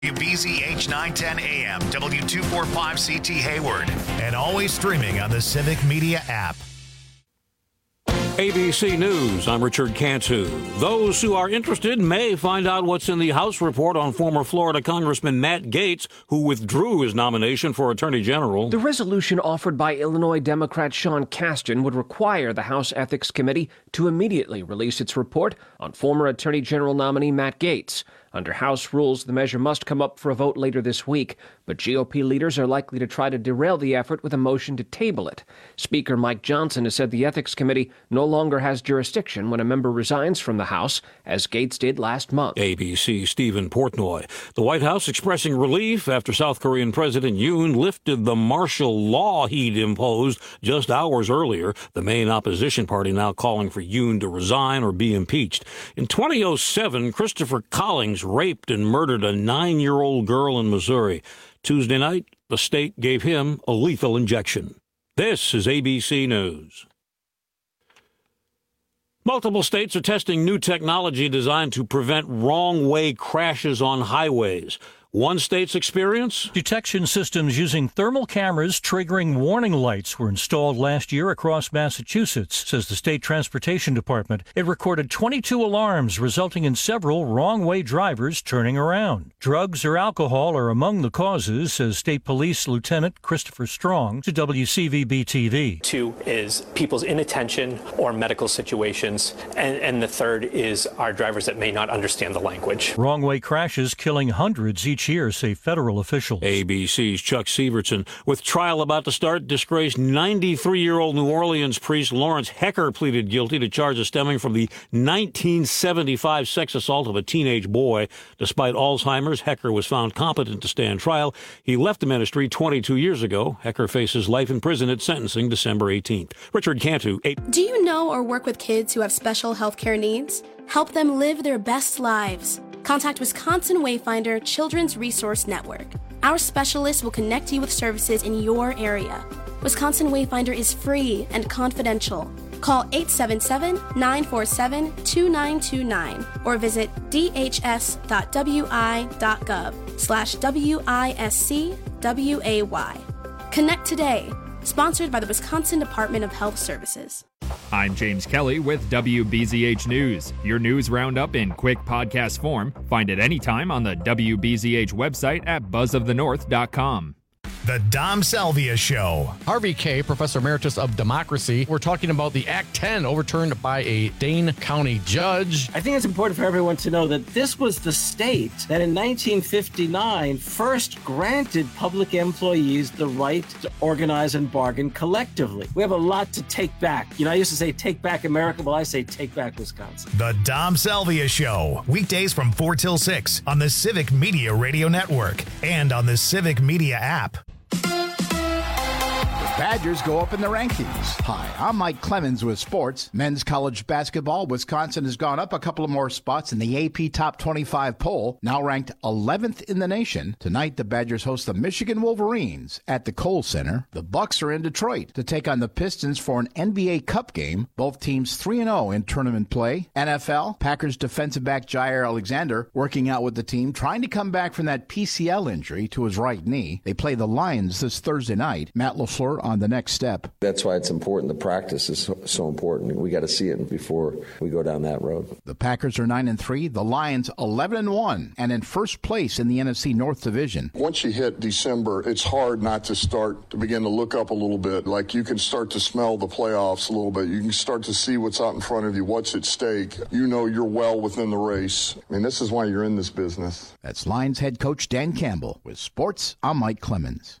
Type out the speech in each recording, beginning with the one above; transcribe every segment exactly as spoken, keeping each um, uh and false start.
W B Z H nine ten A M, W two forty-five C T Hayward, and always streaming on the Civic Media app. A B C News, I'm Richard Cantu. Those who are interested may find out what's in the House report on former Florida Congressman Matt Gaetz, who withdrew his nomination for Attorney General. The resolution offered by Illinois Democrat Sean Casten would require the House Ethics Committee to immediately release its report on former Attorney General nominee Matt Gaetz. Under House rules, the measure must come up for a vote later this week, but G O P leaders are likely to try to derail the effort with a motion to table it. Speaker Mike Johnson has said the Ethics Committee no longer has jurisdiction when a member resigns from the House, as Gaetz did last month. A B C Stephen Portnoy. The White House expressing relief after South Korean President Yoon lifted the martial law he'd imposed just hours earlier. The main opposition party now calling for Yoon to resign or be impeached. In twenty oh seven, Christopher Collings raped and murdered a nine-year-old girl in Missouri. Tuesday night, the state gave him a lethal injection. This is A B C News. Multiple states are testing new technology designed to prevent wrong-way crashes on highways. One state's experience? Detection systems using thermal cameras triggering warning lights were installed last year across Massachusetts, says the state transportation department. It recorded twenty-two alarms, resulting in several wrong-way drivers turning around. Drugs or alcohol are among the causes, says State Police Lieutenant Christopher Strong to W C V B T V. Two is people's inattention or medical situations, and, and the third is our drivers that may not understand the language. Wrong-way crashes killing hundreds each year, say federal officials. A B C's Chuck Severson. With trial about to start, disgraced ninety-three-year-old New Orleans priest Lawrence Hecker pleaded guilty to charges stemming from the nineteen seventy-five sex assault of a teenage boy. Despite Alzheimer's, Hecker was found competent to stand trial. He left the ministry twenty-two years ago. Hecker faces life in prison at sentencing December eighteenth. Richard Cantu. Eight. Do you know or work with kids who have special health care needs? Help them live their best lives. Contact Wisconsin Wayfinder Children's Resource Network. Our specialists will connect you with services in your area. Wisconsin Wayfinder is free and confidential. Call eight seven seven, nine four seven, two nine two nine or visit dhs.wi.gov slash W-I-S-C-W-A-Y. Connect today. Sponsored by the Wisconsin Department of Health Services. I'm James Kelly with W B Z H News, your news roundup in quick podcast form. Find it anytime on the W B Z H website at buzz of the north dot com. The Dom Salvia Show. Harvey Kaye, Professor Emeritus of Democracy. We're talking about the Act ten overturned by a Dane County judge. I think it's important for everyone to know that this was the state that in nineteen fifty-nine first granted public employees the right to organize and bargain collectively. We have a lot to take back. You know, I used to say take back America. Well, I say take back Wisconsin. The Dom Salvia Show. Weekdays from four till six on the Civic Media Radio Network and on the Civic Media app. Badgers go up in the rankings. Hi, I'm Mike Clemens with sports. Men's college basketball, Wisconsin has gone up a couple of more spots in the A P Top twenty-five poll, now ranked eleventh in the nation. Tonight, the Badgers host the Michigan Wolverines at the Kohl Center. The Bucks are in Detroit to take on the Pistons for an N B A Cup game. Both teams three and oh in tournament play. N F L, Packers defensive back Jair Alexander working out with the team, trying to come back from that P C L injury to his right knee. They play the Lions this Thursday night. Matt LaFleur on the next step. That's why it's important. The practice is so, so important. We got to see it before we go down that road. The Packers are nine and three. The Lions eleven and one, and in first place in the N F C North Division. Once you hit December, it's hard not to start to begin to look up a little bit. Like you can start to smell the playoffs a little bit. You can start to see what's out in front of you, what's at stake. You know you're well within the race. I mean, this is why you're in this business. That's Lions head coach Dan Campbell. With sports, I'm Mike Clemens.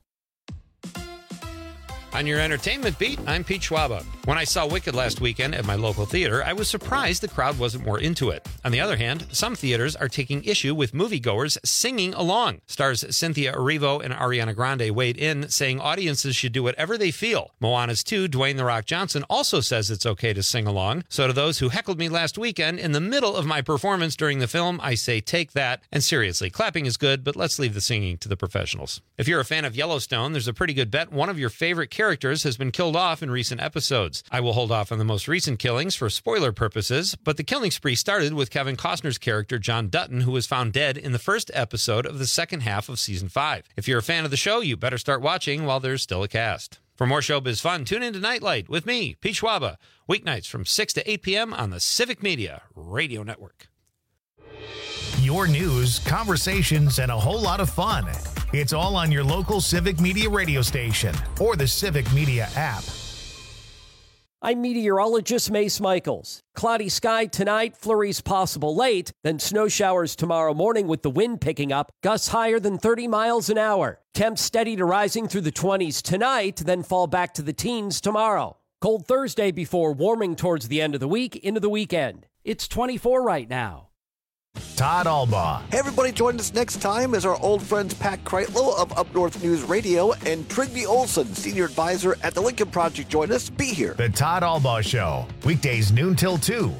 On your entertainment beat, I'm Pete Schwaba. When I saw Wicked last weekend at my local theater, I was surprised the crowd wasn't more into it. On the other hand, some theaters are taking issue with moviegoers singing along. Stars Cynthia Erivo and Ariana Grande weighed in, saying audiences should do whatever they feel. Moana's two, Dwayne The Rock Johnson, also says it's okay to sing along. So to those who heckled me last weekend, in the middle of my performance during the film, I say take that. And seriously, clapping is good, but let's leave the singing to the professionals. If you're a fan of Yellowstone, there's a pretty good bet one of your favorite characters characters has been killed off in recent episodes. I will hold off on the most recent killings for spoiler purposes, but the killing spree started with Kevin Costner's character John Dutton, who was found dead in the first episode of the second half of season five. If you're a fan of the show, you better start watching while there's still a cast. For more showbiz fun, tune in to Nightlight with me, Pete Schwaba, weeknights from six to eight p.m. on the Civic Media Radio Network. Your news, conversations, and a whole lot of fun. It's all on your local Civic Media radio station or the Civic Media app. I'm meteorologist Mace Michaels. Cloudy sky tonight, flurries possible late, then snow showers tomorrow morning with the wind picking up, gusts higher than thirty miles an hour. Temps steady to rising through the twenties tonight, then fall back to the teens tomorrow. Cold Thursday before warming towards the end of the week into the weekend. It's twenty-four right now. Todd Albaugh. Hey, everybody, join us next time as our old friends Pat Kreitlow of Up North News Radio and Trigby Olson, Senior Advisor at the Lincoln Project, join us. Be here. The Todd Albaugh Show, weekdays noon till two.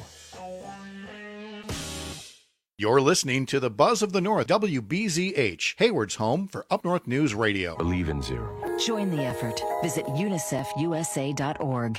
You're listening to the Buzz of the North, W B Z H, Hayward's home for Up North News Radio. Believe in zero. Join the effort. Visit unicef u s a dot org.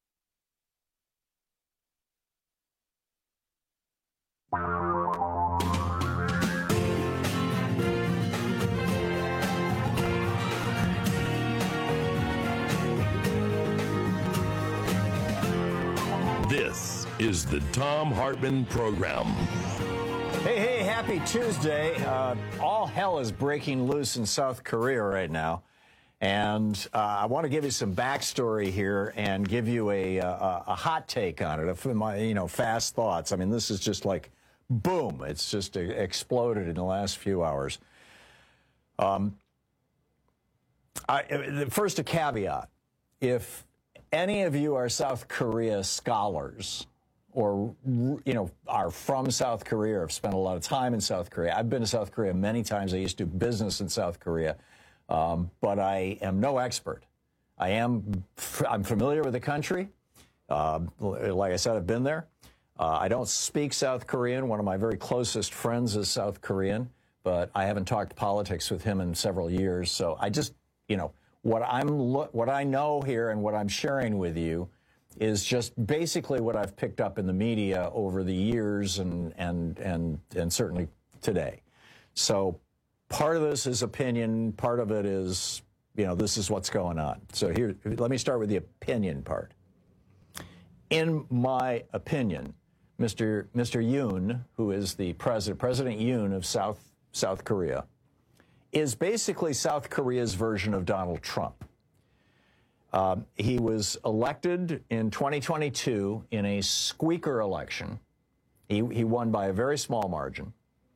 This is the Thom Hartmann Program. Hey, hey, happy Tuesday. Uh, all hell is breaking loose in South Korea right now. And uh, I want to give you some backstory here and give you a, a, a hot take on it, a, my, you know, fast thoughts. I mean, this is just like, boom, it's just exploded in the last few hours. Um, I, first, a caveat. If any of you are South Korea scholars or, you know, are from South Korea or have spent a lot of time in South Korea. I've been to South Korea many times. I used to do business in South Korea, um, but I am no expert. I am, I'm familiar with the country. Uh, like I said, I've been there. Uh, I don't speak South Korean. One of my very closest friends is South Korean, but I haven't talked politics with him in several years. So I just, you know, What I'm what I know here and what I'm sharing with you is just basically what I've picked up in the media over the years and and and and certainly today. So part of this is opinion, part of it is, you know, this is what's going on. So here, let me start with the opinion part. In my opinion, Mister Mister Yoon, who is the president, President Yoon of South South Korea, is basically South Korea's version of Donald Trump. Um, he was elected in twenty twenty-two in a squeaker election. He, he won by a very small margin.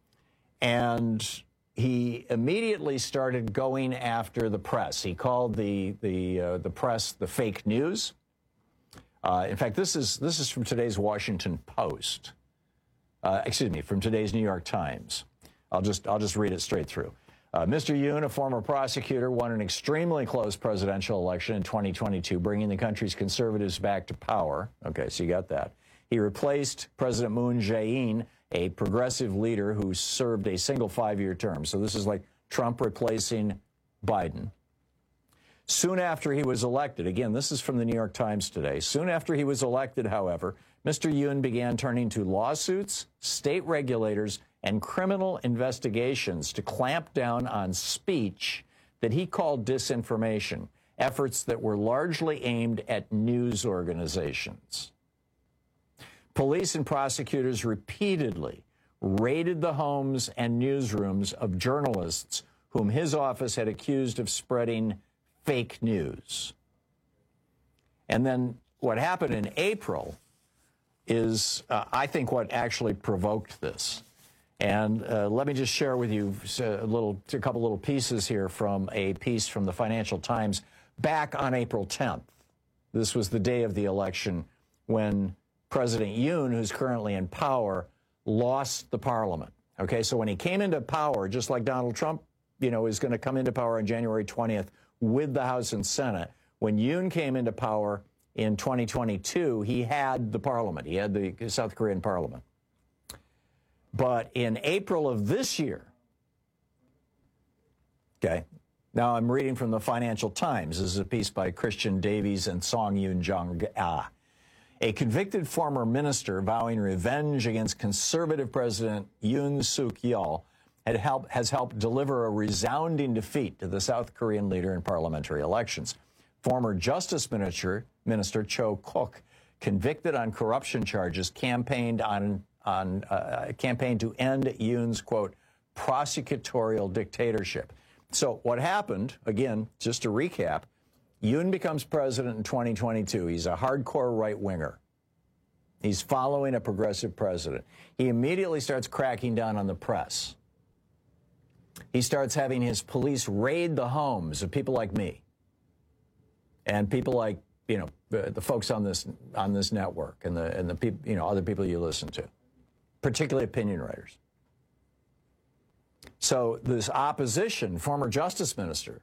And he immediately started going after the press. He called the, the, uh, the press the fake news. Uh, in fact, this is, this is from today's Washington Post. Uh, excuse me, from today's New York Times. I'll just, I'll just read it straight through. Uh, Mister Yoon, a former prosecutor, won an extremely close presidential election in twenty twenty-two, bringing the country's conservatives back to power. Okay, so you got that. He replaced President Moon Jae-in, a progressive leader who served a single five-year term. So this is like Trump replacing Biden. Soon after he was elected, again, this is from the New York Times today. Soon after he was elected, however, Mister Yoon began turning to lawsuits, state regulators, and criminal investigations to clamp down on speech that he called disinformation, efforts that were largely aimed at news organizations. Police and prosecutors repeatedly raided the homes and newsrooms of journalists whom his office had accused of spreading fake news. And then what happened in April is, uh, I think, what actually provoked this. And uh, let me just share with you a little, a couple little pieces here from a piece from the Financial Times back on April tenth. This was the day of the election when President Yoon, who's currently in power, lost the parliament. Okay, so when he came into power, just like Donald Trump, you know, is going to come into power on January twentieth with the House and Senate, when Yoon came into power in twenty twenty-two, he had the parliament. He had the South Korean parliament. But in April of this year, okay, Now, I'm reading from the Financial Times. This is a piece by Christian Davies and Song Yoon Jung Ah. A convicted former minister vowing revenge against conservative President Yoon Suk Yeol had helped, has helped deliver a resounding defeat to the South Korean leader in parliamentary elections. Former Justice Minister, Minister Cho Kuk, convicted on corruption charges, campaigned on, on uh, campaigned to end Yoon's, quote, prosecutorial dictatorship. So what happened, again, just to recap, Yoon becomes president in twenty twenty-two. He's a hardcore right-winger. He's following a progressive president. He immediately starts cracking down on the press. He starts having his police raid the homes of people like me and people like, you know, the, the folks on this on this network and the and the people, you know, other people you listen to, particularly opinion writers. So this opposition, former justice minister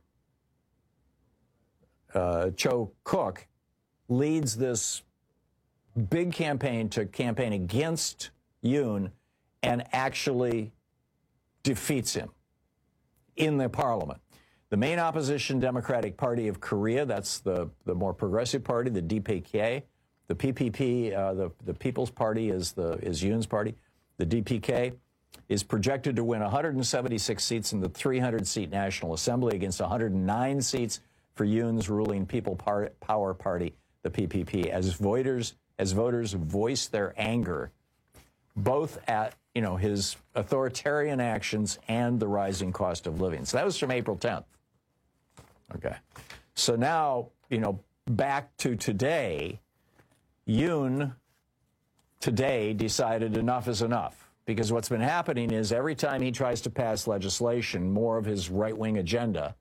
uh, Cho Kuk, leads this big campaign to campaign against Yoon and actually defeats him in the parliament. The main opposition Democratic Party of Korea, that's the, the more progressive party, the D P K. The P P P, uh, the, the People's Party is, the, is Yoon's party. The D P K is projected to win one hundred seventy-six seats in the three hundred seat National Assembly against one hundred nine seats for Yoon's ruling People Power Party, the P P P, as voters, as voters voice their anger both at, you know, his authoritarian actions and the rising cost of living. So that was from April tenth. Okay. So now, you know, back to today, Yoon today decided enough is enough. Because what's been happening is every time he tries to pass legislation, more of his right-wing agenda,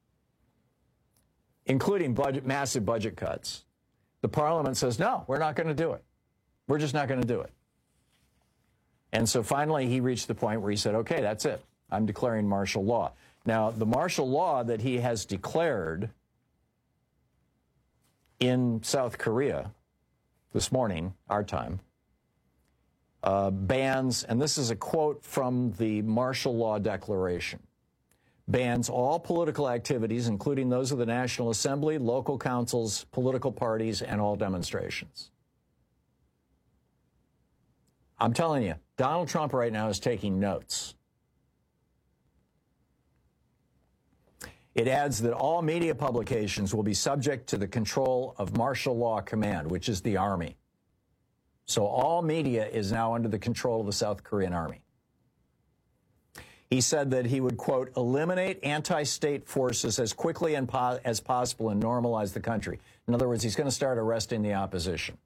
including budget, massive budget cuts, the parliament says, no, we're not going to do it. We're just not going to do it. And so finally he reached the point where he said, okay, that's it. I'm declaring martial law. Now, the martial law that he has declared in South Korea this morning, our time, uh, bans, and this is a quote from the Martial Law Declaration, bans all political activities, including those of the National Assembly, local councils, political parties, and all demonstrations. I'm telling you, Donald Trump right now is taking notes. It adds that all media publications will be subject to the control of Martial Law Command, which is the Army. So all media is now under the control of the South Korean Army. He said that he would, quote, eliminate anti-state forces as quickly and po- as possible and normalize the country. In other words, he's going to start arresting the opposition.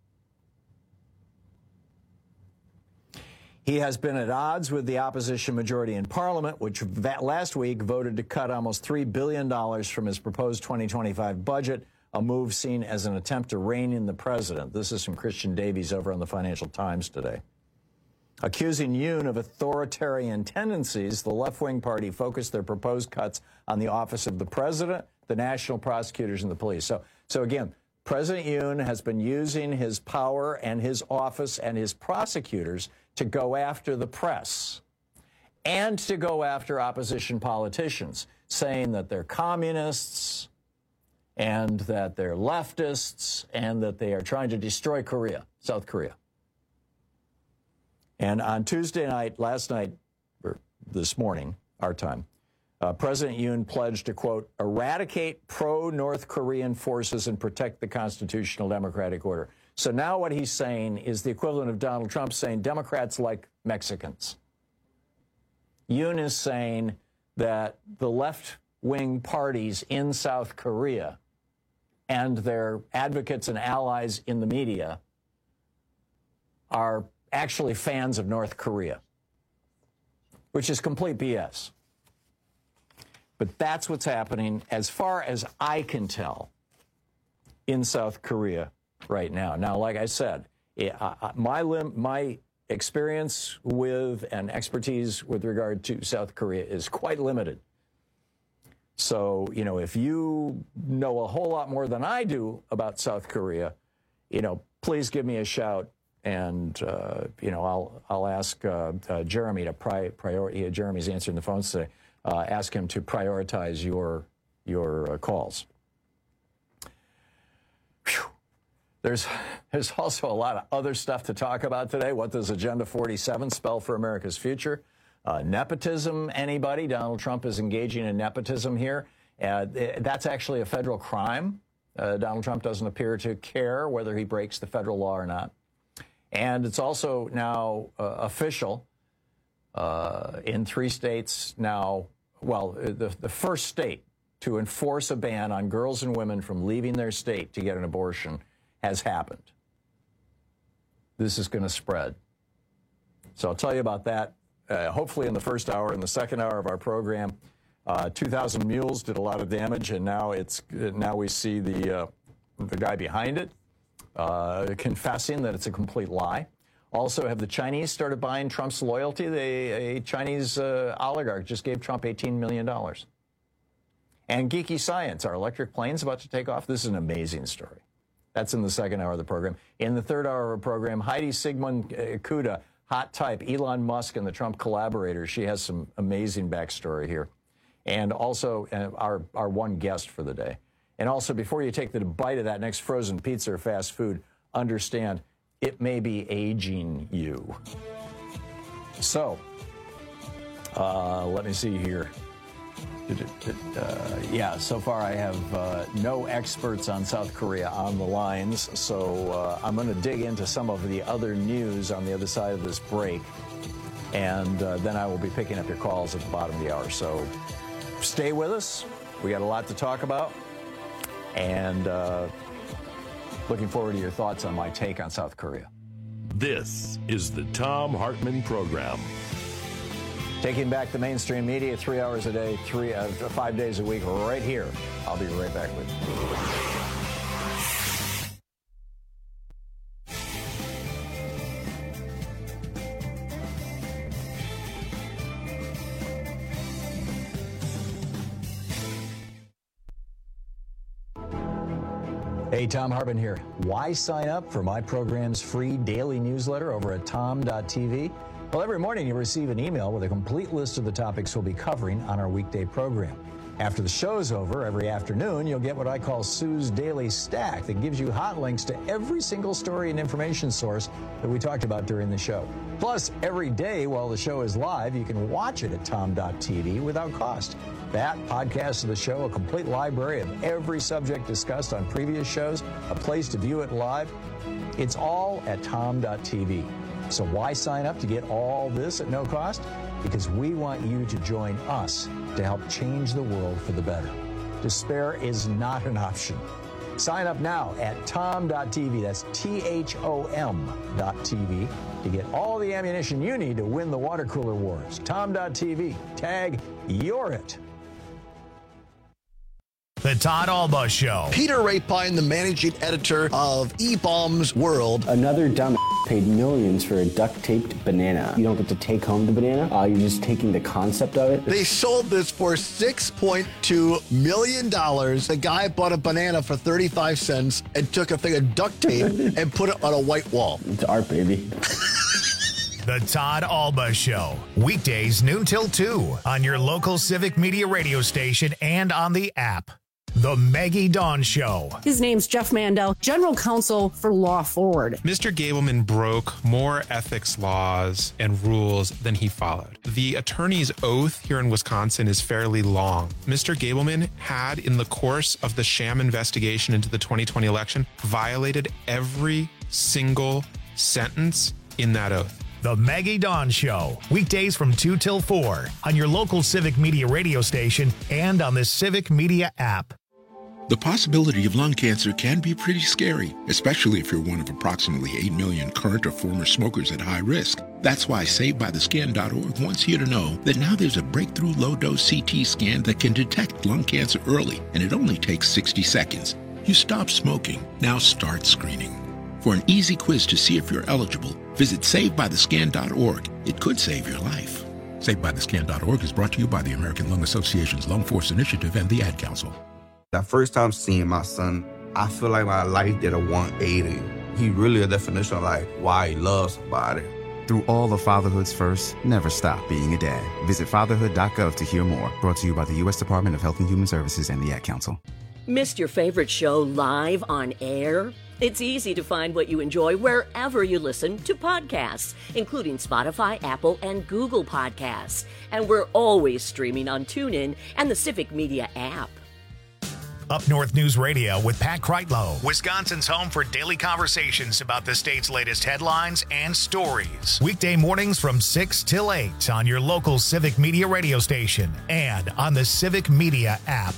He has been at odds with the opposition majority in Parliament, which last week voted to cut almost three billion dollars from his proposed twenty twenty-five budget, a move seen as an attempt to rein in the president. This is from Christian Davies over on the Financial Times today. Accusing Yoon of authoritarian tendencies, the left-wing party focused their proposed cuts on the office of the president, the national prosecutors, and the police. So, so again, President Yoon has been using his power and his office and his prosecutors to go after the press and to go after opposition politicians, saying that they're communists and that they're leftists and that they are trying to destroy Korea, South Korea. And on Tuesday night, last night, or this morning, our time, uh, President Yoon pledged to, quote, eradicate pro-North Korean forces and protect the constitutional democratic order. So now what he's saying is the equivalent of Donald Trump saying Democrats like Mexicans. Yoon is saying that the left-wing parties in South Korea and their advocates and allies in the media are actually fans of North Korea, which is complete B S. But that's what's happening, as far as I can tell, in South Korea right now. Now, like I said, it, uh, my lim- my experience with and expertise with regard to South Korea is quite limited. So, you know, if you know a whole lot more than I do about South Korea, you know, please give me a shout. And, uh, you know, I'll I'll ask uh, uh, Jeremy to pri- priority. Uh, Jeremy's answering the phones today. uh, ask him to prioritize your, your uh, calls. Whew. There's, there's also a lot of other stuff to talk about today. What does Agenda forty-seven spell for America's future? Uh, nepotism, anybody? Donald Trump is engaging in nepotism here. Uh, that's actually a federal crime. Uh, Donald Trump doesn't appear to care whether he breaks the federal law or not. And it's also now uh, official uh, in three states now. Well, the, the first state to enforce a ban on girls and women from leaving their state to get an abortion has happened. This is going to spread. So I'll tell you about that, uh, hopefully in the first hour. In the second hour of our program, uh, two thousand Mules did a lot of damage, and now it's now we see the, uh, the guy behind it uh, confessing that it's a complete lie. Also, have the Chinese started buying Trump's loyalty? They, a Chinese uh, oligarch just gave Trump eighteen million dollars. And Geeky Science, our electric plane's about to take off. This is an amazing story. That's in the second hour of the program. In the third hour of the program, Heidi Sigmund Kuda, hot type, Elon Musk and the Trump collaborators. She has some amazing backstory here. And also uh, our, our one guest for the day. And also, before you take the bite of that next frozen pizza or fast food, understand it may be aging you. So, uh, let me see here. Uh, yeah, so far I have uh, no experts on South Korea on the lines, so uh, I'm going to dig into some of the other news on the other side of this break, and uh, then I will be picking up your calls at the bottom of the hour. So stay with us. We got a lot to talk about, and uh, looking forward to your thoughts on my take on South Korea. This is the Thom Hartmann Program. Taking back the mainstream media three hours a day, three, uh, five days a week, right here. I'll be right back with you. Hey, Thom Hartmann here. Why sign up for my program's free daily newsletter over at tom dot t v? Well, every morning you'll receive an email with a complete list of the topics we'll be covering on our weekday program. After the show's over, every afternoon, you'll get what I call Sue's Daily Stack that gives you hot links to every single story and information source that we talked about during the show. Plus, every day while the show is live, you can watch it at tom dot t v without cost. That, podcast of the show, a complete library of every subject discussed on previous shows, a place to view it live. It's all at tom dot t v. So why sign up to get all this at no cost? Because we want you to join us to help change the world for the better. Despair is not an option. Sign up now at tom dot t v. That's T H O M dot T V to get all the ammunition you need to win the water cooler wars. tom dot t v. Tag You're It. The Todd Alba Show. Peter Rapine, the managing editor of E-Bombs World. Another dumb paid millions for a duct-taped banana. You don't get to take home the banana. Uh, you're just taking the concept of it. They sold this for six point two million dollars. The guy bought a banana for thirty-five cents and took a thing of duct tape and put it on a white wall. It's art, baby. The Todd Alba Show. Weekdays noon till two on your local Civic Media radio station and on the app. The Maggie Dawn Show. His name's Jeff Mandel, General Counsel for Law Forward. Mister Gableman broke more ethics laws and rules than he followed. The attorney's oath here in Wisconsin is fairly long. Mister Gableman had, in the course of the sham investigation into the twenty twenty election, violated every single sentence in that oath. The Maggie Dawn Show. Weekdays from two till four on your local Civic Media radio station and on the Civic Media app. The possibility of lung cancer can be pretty scary, especially if you're one of approximately eight million current or former smokers at high risk. That's why Saved By The Scan dot org wants you to know that now there's a breakthrough low-dose C T scan that can detect lung cancer early, and it only takes sixty seconds. You stop smoking, now start screening. For an easy quiz to see if you're eligible, visit Saved By The Scan dot org. It could save your life. Saved By The Scan dot org is brought to you by the American Lung Association's Lung Force Initiative and the Ad Council. That first time seeing my son, I feel like my life did a one eighty. He really a definition of like why he loves somebody. Through all of fatherhood's first, never stop being a dad. Visit fatherhood dot gov to hear more. Brought to you by the U S Department of Health and Human Services and the Ad Council. Missed your favorite show live on air? It's easy to find what you enjoy wherever you listen to podcasts, including Spotify, Apple, and Google Podcasts. And we're always streaming on TuneIn and the Civic Media app. Up North News Radio with Pat Kreitlow, Wisconsin's home for daily conversations about the state's latest headlines and stories. Weekday mornings from six till eight on your local Civic Media radio station and on the Civic Media app.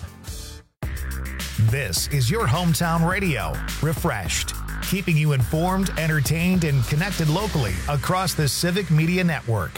This is your hometown radio, refreshed, keeping you informed, entertained, and connected locally across the Civic Media Network.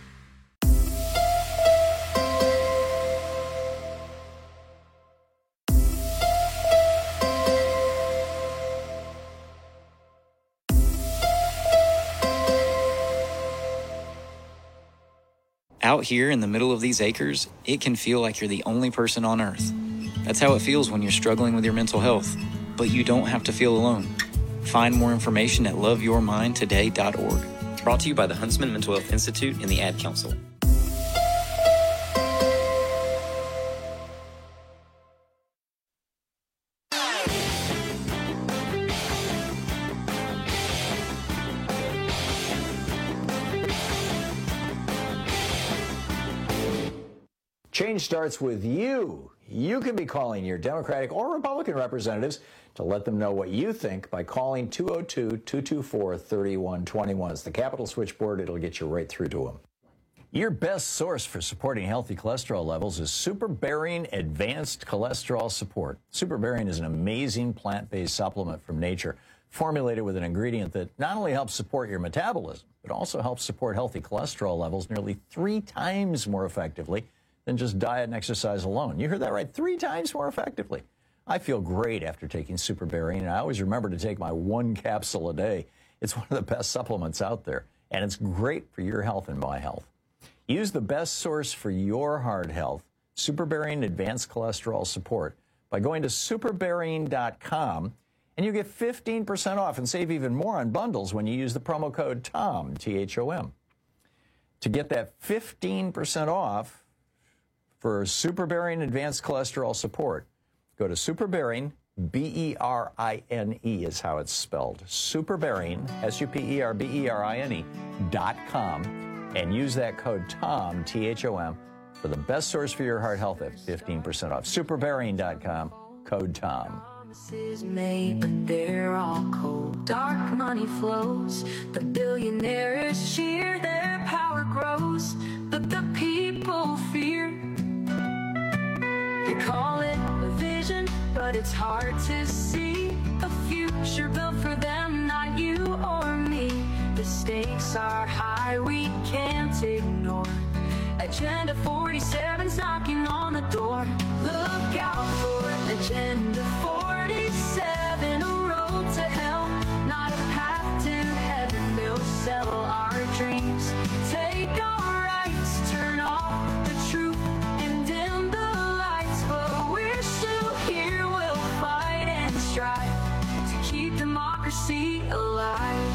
Out here in the middle of these acres, it can feel like you're the only person on Earth. That's how it feels when you're struggling with your mental health. But you don't have to feel alone. Find more information at love your mind today dot org. Brought to you by the Huntsman Mental Health Institute and the Ad Council. Change starts with you. You can be calling your Democratic or Republican representatives to let them know what you think by calling two oh two, two two four, three one two one. It's the Capitol switchboard. It'll get you right through to them. Your best source for supporting healthy cholesterol levels is Superbearing Advanced Cholesterol Support. Superbearing is an amazing plant-based supplement from nature, formulated with an ingredient that not only helps support your metabolism, but also helps support healthy cholesterol levels nearly three times more effectively than just diet and exercise alone. You heard that right, three times more effectively. I feel great after taking Superbearing, and I always remember to take my one capsule a day. It's one of the best supplements out there, and it's great for your health and my health. Use the best source for your heart health, Superbearing Advanced Cholesterol Support, by going to superbearing dot com, and you get fifteen percent off and save even more on bundles when you use the promo code TOM, T H O M. To get that fifteen percent off, for Superbearing Advanced Cholesterol Support, go to Superbearing, B E R I N E is how it's spelled, Superbearing, S U P E R B E R I N E, dot com, and use that code TOM, T H O M, for the best source for your heart health at fifteen percent off. Superbearing dot com, code TOM. Promises made, but they're all cold. Dark money flows, the billionaires cheer, their power grows, but the people fear. They call it a vision, but it's hard to see a future built for them, not you or me. The stakes are high, we can't ignore. Agenda forty-seven's knocking on the door. Look out for Agenda forty-seven, a road to hell, not a path to heaven. They'll sell our dreams, take our rights, turn off the truth and dim the lights. But we're still here, we'll fight and strive to keep democracy alive.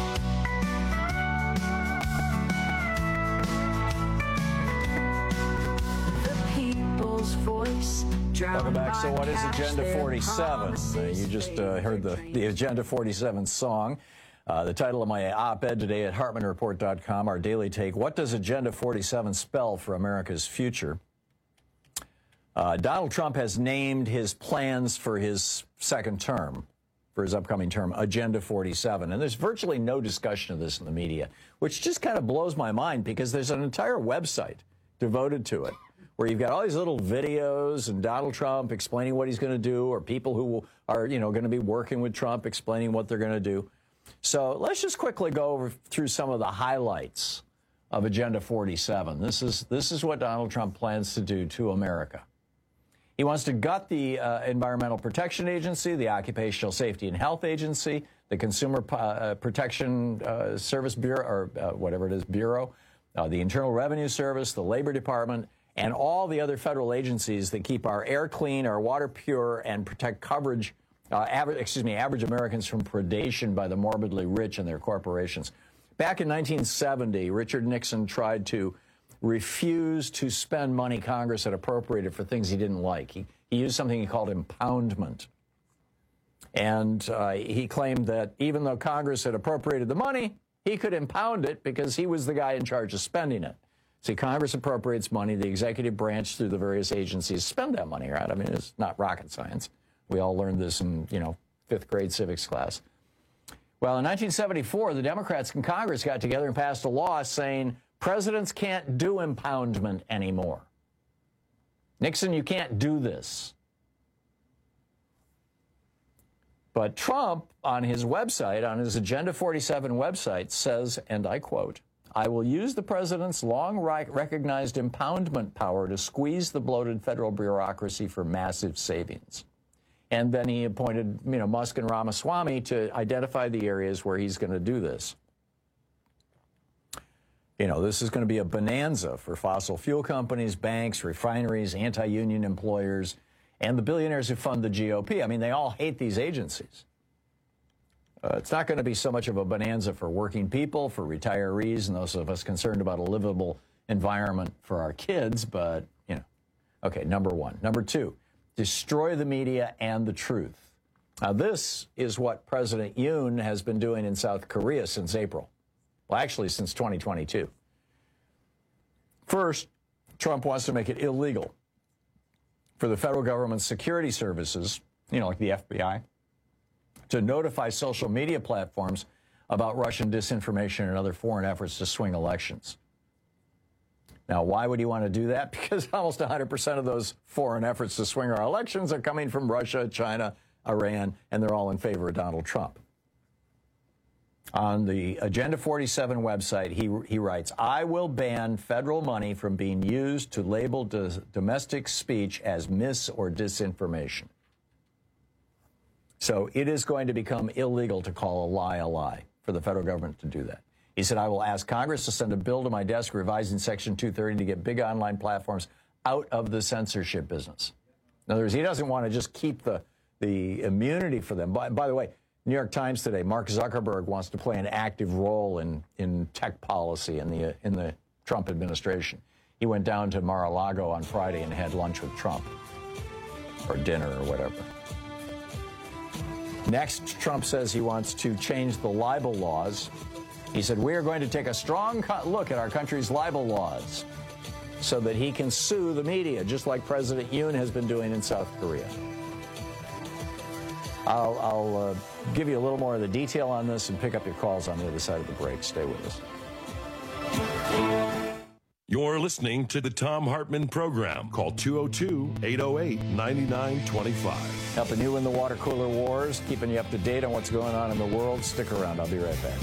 Voice. Welcome back. So what is Agenda forty-seven? Uh, you just uh, heard the, the Agenda forty-seven song. Uh, the title of my op-ed today at Hartman Report dot com, our daily take. What does Agenda forty-seven spell for America's future? Uh, Donald Trump has named his plans for his second term, for his upcoming term, Agenda forty-seven. And there's virtually no discussion of this in the media, which just kind of blows my mind because there's an entire website devoted to it, where you've got all these little videos and Donald Trump explaining what he's going to do, or people who are, you know, going to be working with Trump explaining what they're going to do. So let's just quickly go over through some of the highlights of Agenda forty-seven. This is, this is what Donald Trump plans to do to America. He wants to gut the uh, Environmental Protection Agency, the Occupational Safety and Health Agency, the Consumer uh, Protection uh, Service Bureau, or uh, whatever it is, Bureau, uh, the Internal Revenue Service, the Labor Department, and all the other federal agencies that keep our air clean, our water pure, and protect coverage, uh, average, excuse me, average Americans from predation by the morbidly rich and their corporations. Back in nineteen seventy, Richard Nixon tried to refuse to spend money Congress had appropriated for things he didn't like. He, he used something he called impoundment. And uh, he claimed that even though Congress had appropriated the money, he could impound it because he was the guy in charge of spending it. See, Congress appropriates money, the executive branch through the various agencies spend that money, right? I mean, it's not rocket science. We all learned this in, you know, fifth grade civics class. Well, in nineteen seventy-four, the Democrats in Congress got together and passed a law saying presidents can't do impoundment anymore. Nixon, you can't do this. But Trump, on his website, on his Agenda forty-seven website, says, and I quote, "I will use the president's long-recognized impoundment power to squeeze the bloated federal bureaucracy for massive savings." And then he appointed, you know, Musk and Ramaswamy to identify the areas where he's going to do this. You know, this is going to be a bonanza for fossil fuel companies, banks, refineries, anti-union employers, and the billionaires who fund the G O P. I mean, they all hate these agencies. Uh, it's not going to be so much of a bonanza for working people, for retirees, and those of us concerned about a livable environment for our kids, but, you know. Okay, number one. Number two, destroy the media and the truth. Now, this is what President Yoon has been doing in South Korea since April. Well, actually, since twenty twenty-two. First, Trump wants to make it illegal for the federal government's security services, you know, like the F B I, to notify social media platforms about Russian disinformation and other foreign efforts to swing elections. Now, why would he want to do that? Because almost one hundred percent of those foreign efforts to swing our elections are coming from Russia, China, Iran, and they're all in favor of Donald Trump. On the Agenda forty-seven website, he, he writes, "I will ban federal money from being used to label do, domestic speech as mis- or disinformation." So it is going to become illegal to call a lie a lie for the federal government to do that. He said, "I will ask Congress to send a bill to my desk revising Section two thirty to get big online platforms out of the censorship business." In other words, he doesn't want to just keep the, the immunity for them. By, by the way, New York Times today, Mark Zuckerberg wants to play an active role in, in tech policy in the, in the Trump administration. He went down to Mar-a-Lago on Friday and had lunch with Trump, or dinner or whatever. Next, Trump says he wants to change the libel laws. He said, "We are going to take a strong look at our country's libel laws so that he can sue the media, just like President Yoon has been doing in South Korea." I'll, I'll uh, give you a little more of the detail on this and pick up your calls on the other side of the break. Stay with us. You're listening to the Thom Hartmann Program. Call two oh two, eight oh eight, nine nine two five. Helping you win the water cooler wars, keeping you up to date on what's going on in the world. Stick around. I'll be right back.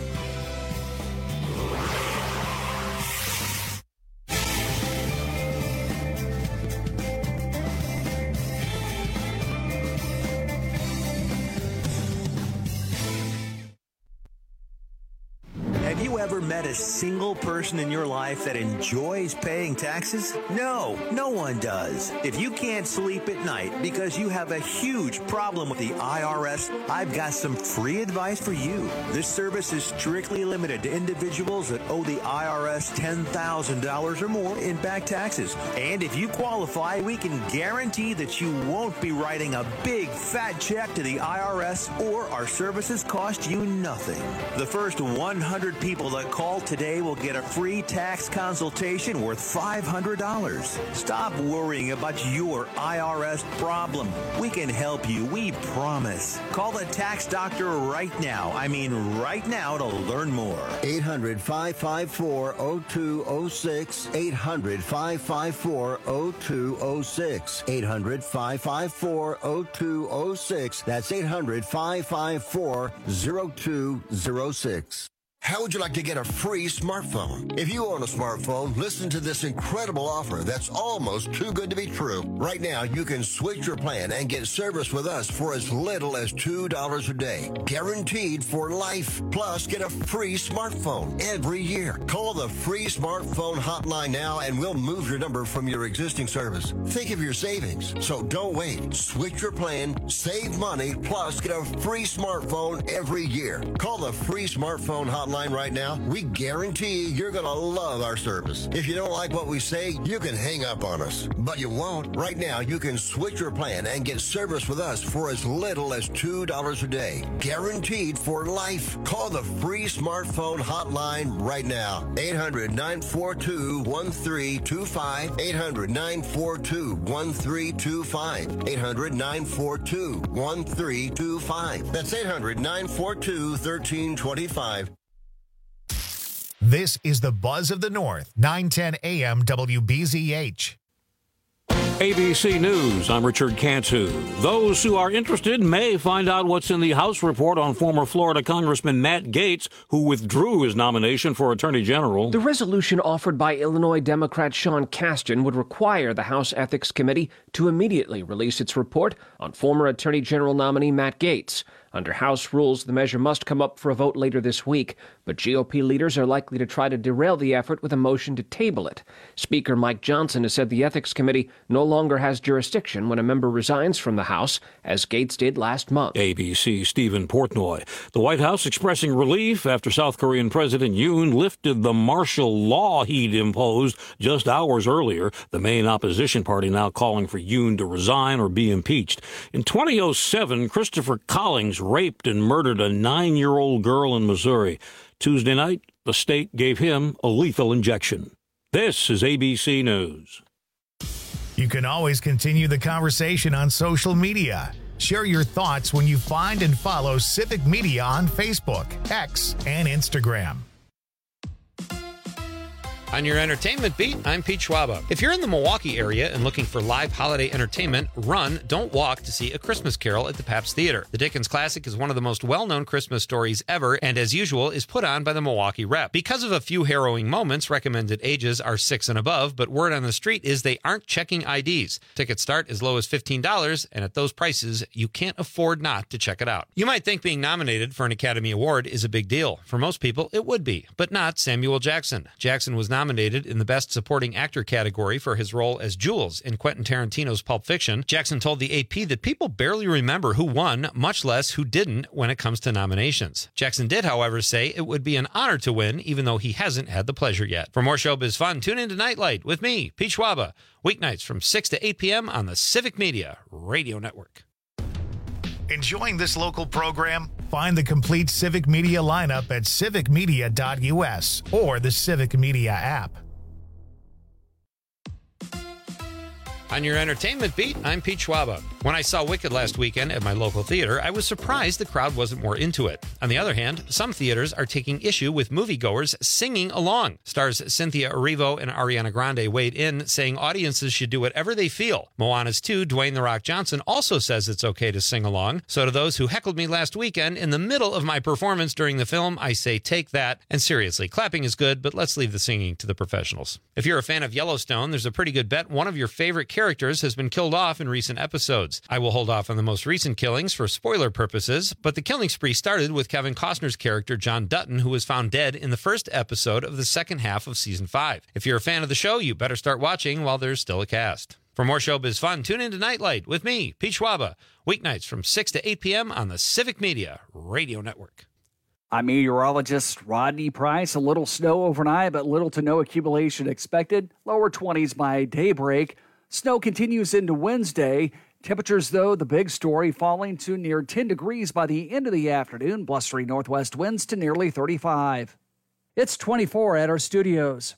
Met a single person in your life that enjoys paying taxes? No, no one does. If you can't sleep at night because you have a huge problem with the I R S, I've got some free advice for you. This service is strictly limited to individuals that owe the I R S ten thousand dollars or more in back taxes. And if you qualify, we can guarantee that you won't be writing a big fat check to the I R S, or our services cost you nothing. The first one hundred people that call today will get a free tax consultation worth five hundred dollars. Stop worrying about your I R S problem. We can help you, we promise. Call the tax doctor right now. I mean right now to learn more. eight hundred, five five four, oh two oh six. eight hundred, five five four, oh two oh six. eight hundred, five five four, oh two oh six. That's eight hundred, five five four, oh two oh six. How would you like to get a free smartphone? If you own a smartphone, listen to this incredible offer that's almost too good to be true. Right now, you can switch your plan and get service with us for as little as two dollars a day. Guaranteed for life. Plus, get a free smartphone every year. Call the free smartphone hotline now and we'll move your number from your existing service. Think of your savings. So don't wait. Switch your plan, save money, plus get a free smartphone every year. Call the free smartphone hotline hotline right now, we guarantee you're going to love our service. If you don't like what we say, you can hang up on us. But you won't. Right now, you can switch your plan and get service with us for as little as two dollars a day. Guaranteed for life. Call the free smartphone hotline right now. eight hundred, nine four two, one three two five. eight hundred, nine four two, one three two five. eight hundred, nine four two, one three two five. That's eight hundred, nine four two, one three two five. This is the Buzz of the North, nine ten A M W B Z H. A B C News, I'm Richard Cantu. Those who are interested may find out what's in the House report on former Florida Congressman Matt Gaetz, who withdrew his nomination for Attorney General. The resolution offered by Illinois Democrat Sean Casten would require the House Ethics Committee to immediately release its report on former Attorney General nominee Matt Gaetz. Under House rules, the measure must come up for a vote later this week, but G O P leaders are likely to try to derail the effort with a motion to table it. Speaker Mike Johnson has said the Ethics Committee no longer has jurisdiction when a member resigns from the House, as Gaetz did last month. A B C Stephen Portnoy. The White House expressing relief after South Korean President Yoon lifted the martial law he'd imposed just hours earlier. The main opposition party now calling for Yoon to resign or be impeached. In twenty oh seven, Christopher Collings raped and murdered a nine-year-old girl in Missouri. Tuesday night, the state gave him a lethal injection. This is A B C News. You can always continue the conversation on social media. Share your thoughts when you find and follow Civic Media on Facebook, X, and Instagram. On your entertainment beat, I'm Pete Schwaba. If you're in the Milwaukee area and looking for live holiday entertainment, run, don't walk to see A Christmas Carol at the Pabst Theater. The Dickens classic is one of the most well-known Christmas stories ever, and as usual, is put on by the Milwaukee Rep. Because of a few harrowing moments, recommended ages are six and above, but word on the street is they aren't checking I Ds. Tickets start as low as fifteen dollars, and at those prices, you can't afford not to check it out. You might think being nominated for an Academy Award is a big deal. For most people, it would be, but not Samuel Jackson. Jackson was nominated nominated in the Best Supporting Actor category for his role as Jules in Quentin Tarantino's Pulp Fiction. Jackson told the A P that people barely remember who won, much less who didn't when it comes to nominations. Jackson did, however, say it would be an honor to win, even though he hasn't had the pleasure yet. For more showbiz fun, tune in to Nightlight with me, Pete Schwaba, weeknights from six to eight p.m. on the Civic Media Radio Network. Enjoying this local program? Find the complete Civic Media lineup at civic media dot u s or the Civic Media app. On your entertainment beat, I'm Pete Schwaba. When I saw Wicked last weekend at my local theater, I was surprised the crowd wasn't more into it. On the other hand, some theaters are taking issue with moviegoers singing along. Stars Cynthia Erivo and Ariana Grande weighed in, saying audiences should do whatever they feel. Moana's two, Dwayne "The Rock" Johnson, also says it's okay to sing along. So to those who heckled me last weekend, in the middle of my performance during the film, I say take that. And seriously, clapping is good, but let's leave the singing to the professionals. If you're a fan of Yellowstone, there's a pretty good bet one of your favorite characters characters has been killed off in recent episodes. I will hold off on the most recent killings for spoiler purposes, but the killing spree started with Kevin Costner's character John Dutton, who was found dead in the first episode of the second half of season five. If you're a fan of the show, you better start watching while there's still a cast. For more showbiz fun, tune in to Nightlight with me, Pete Schwaba, weeknights from six to eight p.m. on the Civic Media Radio Network. I'm meteorologist Rodney Price. A little snow overnight, but little to no accumulation expected. Lower twenties by daybreak. Snow continues into Wednesday. Temperatures, though, the big story, falling to near ten degrees by the end of the afternoon. Blustery northwest winds to nearly thirty-five. It's twenty-four at our studios.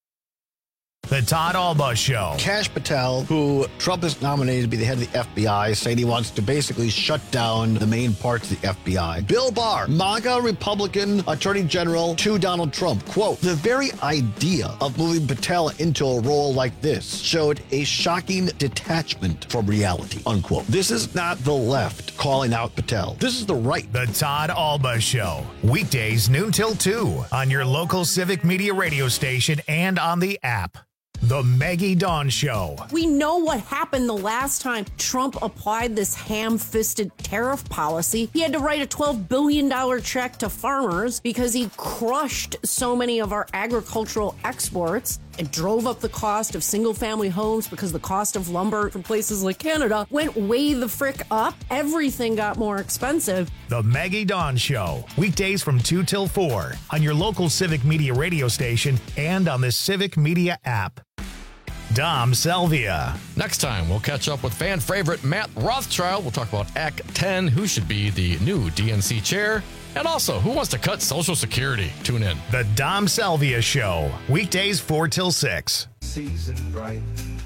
The Todd Alba Show. Kash Patel, who Trump has nominated to be the head of the F B I, saying he wants to basically shut down the main parts of the F B I. Bill Barr, MAGA Republican Attorney General to Donald Trump. Quote, the very idea of moving Patel into a role like this showed a shocking detachment from reality, unquote. This is not the left calling out Patel. This is the right. The Todd Alba Show. Weekdays noon till two on your local Civic Media radio station and on the app. The Maggie Dawn Show. We know what happened the last time Trump applied this ham-fisted tariff policy. He had to write a twelve billion dollars check to farmers because he crushed so many of our agricultural exports. and drove up the cost of single-family homes because the cost of lumber from places like Canada went way the frick up. Everything got more expensive. The Maggie Dawn Show, weekdays from two till four on your local Civic Media radio station and on the Civic Media app. Dom Salvia. Next time, we'll catch up with fan favorite Matt Rothschild. We'll talk about Act ten, who should be the new D N C chair, and also who wants to cut Social Security. Tune in. The Dom Salvia Show, weekdays four till six. Season bright.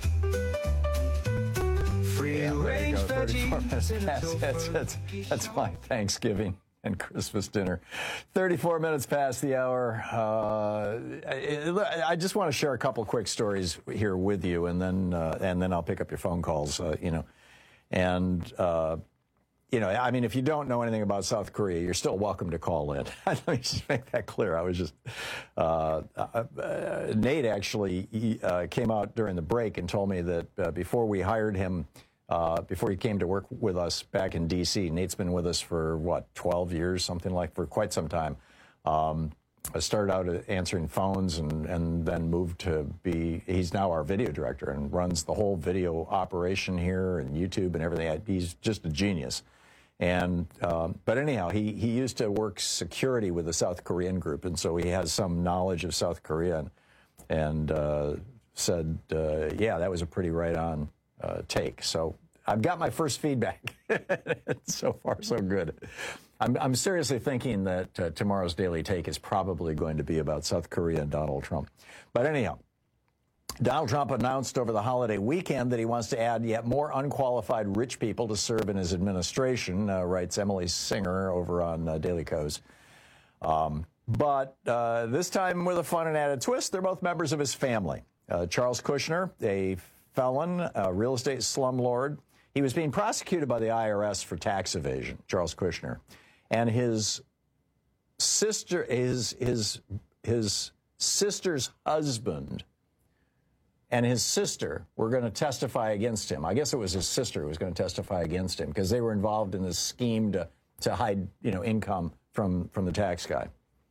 Free range veggies. That's, that's, that's, that's my Thanksgiving and Christmas dinner. thirty-four minutes past the hour. Uh, I, I just want to share a couple quick stories here with you, and then uh, and then I'll pick up your phone calls. Uh, you know, and uh, you know, I mean, if you don't know anything about South Korea, you're still welcome to call in. Let me just make that clear. I was just uh, uh, Nate actually uh, came out during the break and told me that uh, before we hired him. Uh, before he came to work with us back in D C Nate's been with us for, what, twelve years, something like, for quite some time. Um, I started out answering phones and, and then moved to be, he's now our video director and runs the whole video operation here and YouTube and everything. He's just a genius. And, um, but anyhow, he, he used to work security with the South Korean group, and so he has some knowledge of South Korea, and, and uh, said, uh, yeah, that was a pretty right-on Uh, take. So I've got my first feedback. So far, so good. I'm, I'm seriously thinking that uh, tomorrow's Daily Take is probably going to be about South Korea and Donald Trump. But anyhow, Donald Trump announced over the holiday weekend that he wants to add yet more unqualified rich people to serve in his administration, uh, writes Emily Singer over on uh, Daily Kos. Um, but uh, this time with a fun and added twist, they're both members of his family. Uh, Charles Kushner, a felon, a real estate slumlord. He was being prosecuted by the I R S for tax evasion, Charles Kushner. And his sister, his, his, his sister's husband and his sister were going to testify against him. I guess it was his sister who was going to testify against him because they were involved in this scheme to, to hide, you know, income from, from the tax guy.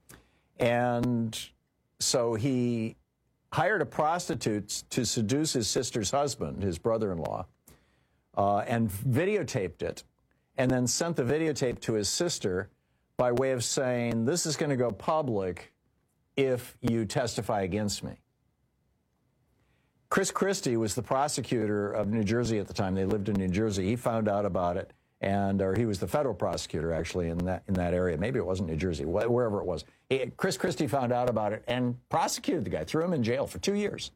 And so he hired a prostitute to seduce his sister's husband, his brother-in-law, uh, and videotaped it, and then sent the videotape to his sister by way of saying, this is going to go public if you testify against me. Chris Christie was the prosecutor of New Jersey at the time. They lived in New Jersey. He found out about it, and or he was the federal prosecutor, actually, in that in that area. Maybe it wasn't New Jersey, wherever it was. He, Chris Christie found out about it and prosecuted the guy, threw him in jail for two years.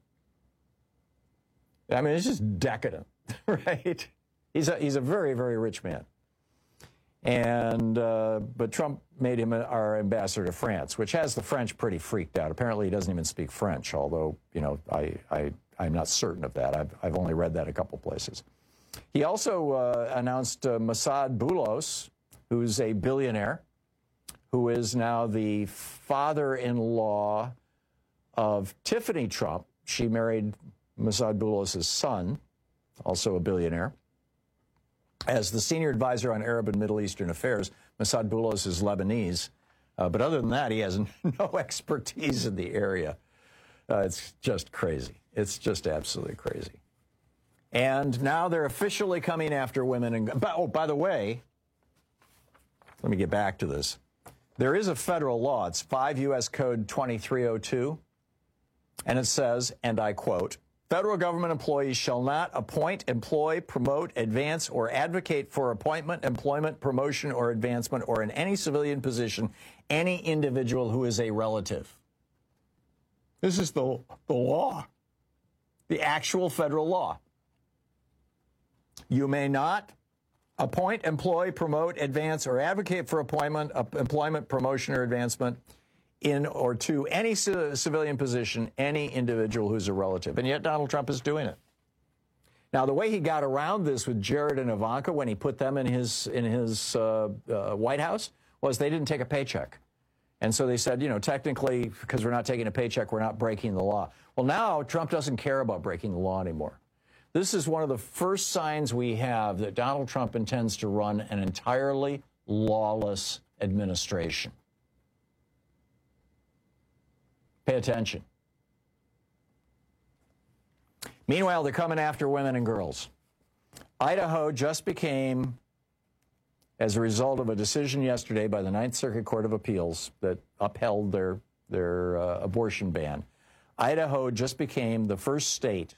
I mean, it's just decadent, right? He's a, he's a very, very rich man. And uh, but Trump made him our ambassador to France, which has the French pretty freaked out. Apparently, he doesn't even speak French, although, you know, I, I, I'm not certain of that. I've, I've only read that a couple places. He also uh, announced uh, Mossad Boulos, who's a billionaire, who is now the father-in-law of Tiffany Trump. She married Mossad Boulos' son, also a billionaire. As the senior advisor on Arab and Middle Eastern affairs, Mossad Boulos is Lebanese. Uh, but other than that, he has no expertise in the area. Uh, it's just crazy. It's just absolutely crazy. And now they're officially coming after women. And oh, by the way, let me get back to this. There is a federal law. It's five U S Code twenty-three oh two. And it says, and I quote, federal government employees shall not appoint, employ, promote, advance, or advocate for appointment, employment, promotion, or advancement, or in any civilian position, any individual who is a relative. This is the, the law, the actual federal law. You may not appoint, employ, promote, advance, or advocate for appointment, uh, employment, promotion, or advancement in or to any c- civilian position, any individual who's a relative. And yet Donald Trump is doing it. Now, the way he got around this with Jared and Ivanka when he put them in his, in his uh, uh, White House was they didn't take a paycheck. And so they said, you know, technically, because we're not taking a paycheck, we're not breaking the law. Well, now Trump doesn't care about breaking the law anymore. This is one of the first signs we have that Donald Trump intends to run an entirely lawless administration. Pay attention. Meanwhile, they're coming after women and girls. Idaho just became, as a result of a decision yesterday by the Ninth Circuit Court of Appeals that upheld their, their uh, abortion ban, Idaho just became the first state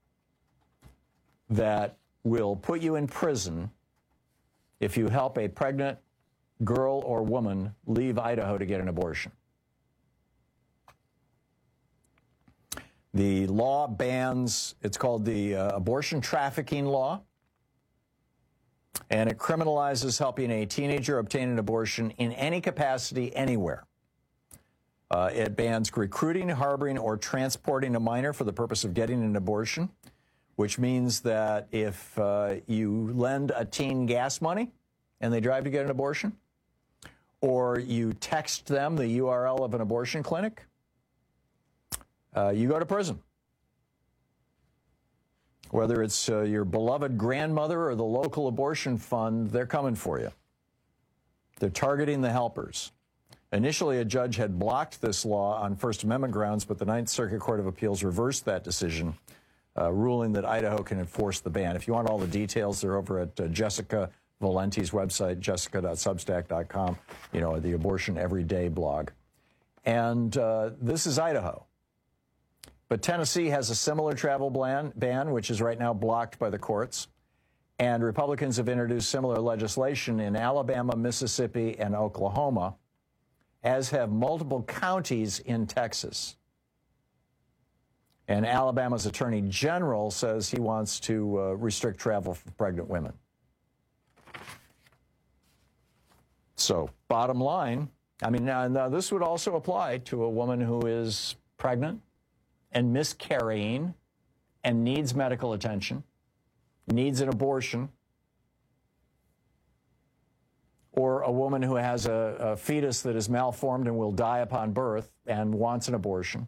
that will put you in prison if you help a pregnant girl or woman leave Idaho to get an abortion. The law bans, it's called the uh, abortion trafficking law, and it criminalizes helping a teenager obtain an abortion in any capacity anywhere. Uh, it bans recruiting, harboring, or transporting a minor for the purpose of getting an abortion, which means that if uh, you lend a teen gas money and they drive to get an abortion, or you text them the U R L of an abortion clinic, uh, you go to prison. Whether it's uh, your beloved grandmother or the local abortion fund, they're coming for you. They're targeting the helpers. Initially, a judge had blocked this law on First Amendment grounds, but the Ninth Circuit Court of Appeals reversed that decision, uh, ruling that Idaho can enforce the ban. If you want all the details, they're over at uh, Jessica Valenti's website, jessica dot substack dot com, you know, the Abortion Everyday blog. And uh, this is Idaho. But Tennessee has a similar travel ban, ban, which is right now blocked by the courts. And Republicans have introduced similar legislation in Alabama, Mississippi, and Oklahoma, as have multiple counties in Texas. And Alabama's Attorney General says he wants to uh, restrict travel for pregnant women. So, bottom line, I mean, now, now this would also apply to a woman who is pregnant and miscarrying and needs medical attention, needs an abortion, or a woman who has a, a fetus that is malformed and will die upon birth and wants an abortion.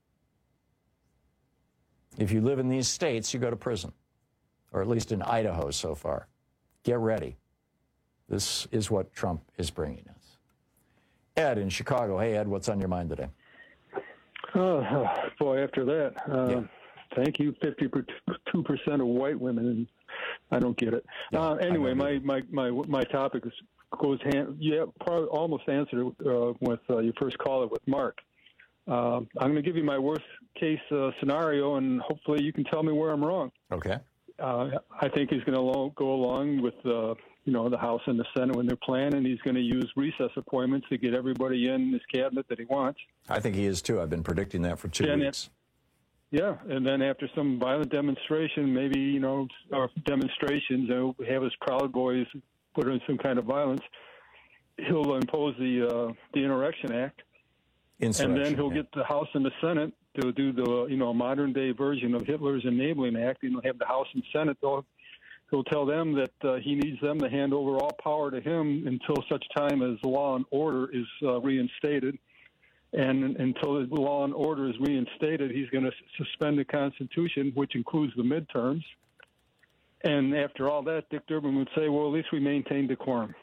If you live in these states, you go to prison, or at least in Idaho so far. Get ready. This is what Trump is bringing us. Ed in Chicago. Hey, Ed, what's on your mind today? Oh, boy, after that, uh, yeah. Thank you, fifty-two percent of white women, and I don't get it. Yeah, uh, anyway, my, my, my, my topic is, goes hand, yeah, probably almost answered it uh, with uh, your first caller with Mark. Uh, I'm going to give you my worst case uh, scenario, and hopefully you can tell me where I'm wrong. Okay. Uh, I think he's going to go along with uh, you know, the House and the Senate when they're planning. He's going to use recess appointments to get everybody in his cabinet that he wants. I think he is, too. I've been predicting that for two and weeks. It, yeah, and then after some violent demonstration, maybe, you know, or demonstrations, and we'll have his Proud Boys put in some kind of violence, he'll impose the uh, the Insurrection Act. And then he'll yeah. get the House and the Senate to do the, you know, modern-day version of Hitler's Enabling Act, and he'll have the House and Senate. They'll, he'll tell them that uh, he needs them to hand over all power to him until such time as law and order is uh, reinstated. And until the law and order is reinstated, he's going to suspend the Constitution, which includes the midterms. And after all that, Dick Durbin would say, well, at least we maintained decorum.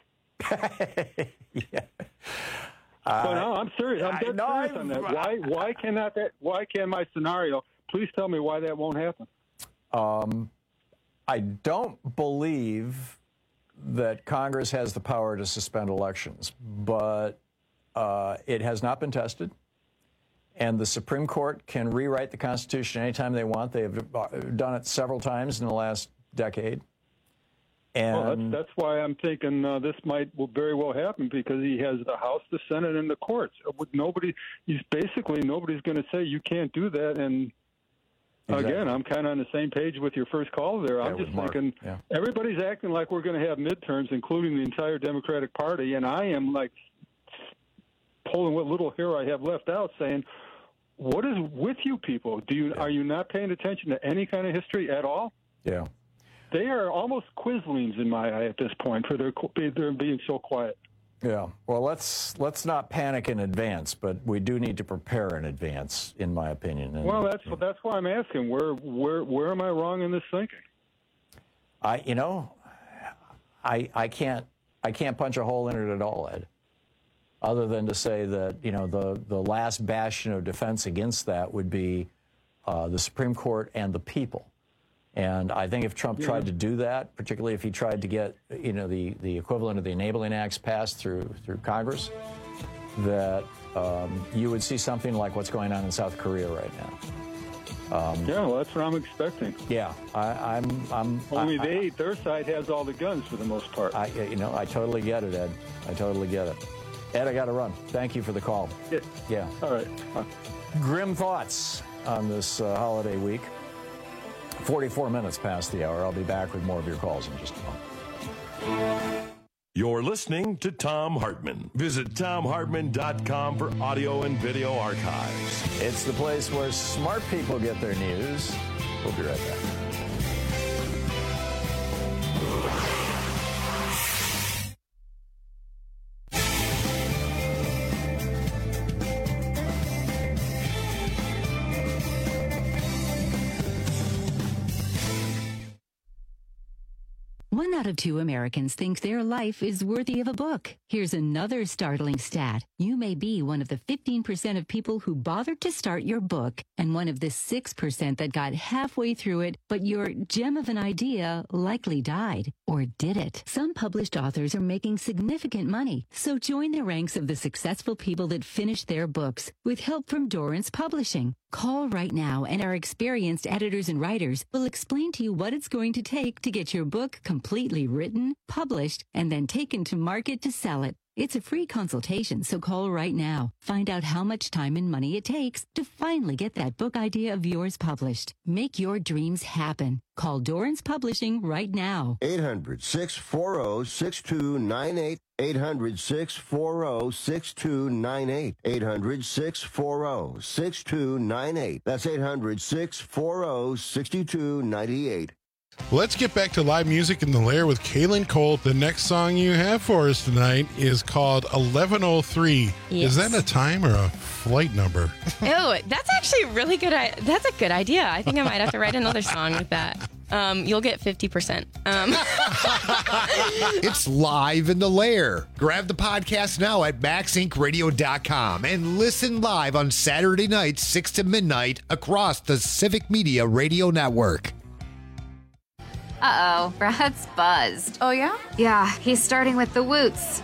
yeah. Uh, but no, I'm serious. I'm dead no, serious on that. Why? Why cannot that? Why can my scenario? Please tell me why that won't happen. Um, I don't believe that Congress has the power to suspend elections, but uh, it has not been tested, and the Supreme Court can rewrite the Constitution anytime they want. They have done it several times in the last decade. And well, that's, that's why I'm thinking uh, this might will very well happen, because he has the House, the Senate, and the courts. With nobody, he's basically nobody's going to say you can't do that. And exactly. again, I'm kind of on the same page with your first call there. Yeah, I'm just Mark. thinking yeah. everybody's acting like we're going to have midterms, including the entire Democratic Party, and I am like pulling what little hair I have left out, saying, "What is with you people? Do you yeah. are you not paying attention to any kind of history at all?" Yeah. They are almost quislings in my eye at this point for their they're being so quiet. Yeah. Well, let's let's not panic in advance, but we do need to prepare in advance, in my opinion. And, well, that's that's why I'm asking. Where where where am I wrong in this thinking? I you know, I I can't I can't punch a hole in it at all, Ed. Other than to say that, you know, the the last bastion of defense against that would be uh, the Supreme Court and the people. And I think if Trump Yeah. tried to do that, particularly if he tried to get, you know, the, the equivalent of the Enabling Acts passed through through Congress, that um, you would see something like what's going on in South Korea right now. Um, Yeah, well, that's what I'm expecting. Yeah, I, I'm. I'm. Only I, they, their side has all the guns for the most part. I, you know, I totally get it, Ed. I totally get it. Ed, I got to run. Thank you for the call. Yeah. Yeah. All right. Uh, Grim thoughts on this uh, holiday week. forty-four minutes past the hour. I'll be back with more of your calls in just a moment. You're listening to Thom Hartmann. Visit Thom Hartmann dot com for audio and video archives. It's the place where smart people get their news. We'll be right back. One out of two Americans think their life is worthy of a book. Here's another startling stat. You may be one of the fifteen percent of people who bothered to start your book and one of the six percent that got halfway through it, but your gem of an idea likely died. Or did it? Some published authors are making significant money, so join the ranks of the successful people that finish their books with help from Dorrance Publishing. Call right now and our experienced editors and writers will explain to you what it's going to take to get your book completely written, published, and then taken to market to sell it. It's a free consultation, so call right now. Find out how much time and money it takes to finally get that book idea of yours published. Make your dreams happen. Call Dorrance Publishing right now. eight hundred, six four zero, six two nine eight. eight hundred, six four zero, six two nine eight. eight hundred, six four zero, six two nine eight. That's eight hundred, six four zero, six two nine eight. Let's get back to live music in the Lair with Kaylin Cole. The next song you have for us tonight is called eleven oh three. Yes. Is that a time or a flight number? Oh, that's actually really good. I- That's a good idea. I think I might have to write another song with that. Um, you'll get fifty percent. Um. It's live in the Lair. Grab the podcast now at max inc radio dot com and listen live on Saturday nights, six to midnight, across the Civic Media Radio Network. Uh-oh, Brad's buzzed. Oh, yeah? Yeah, he's starting with the woots.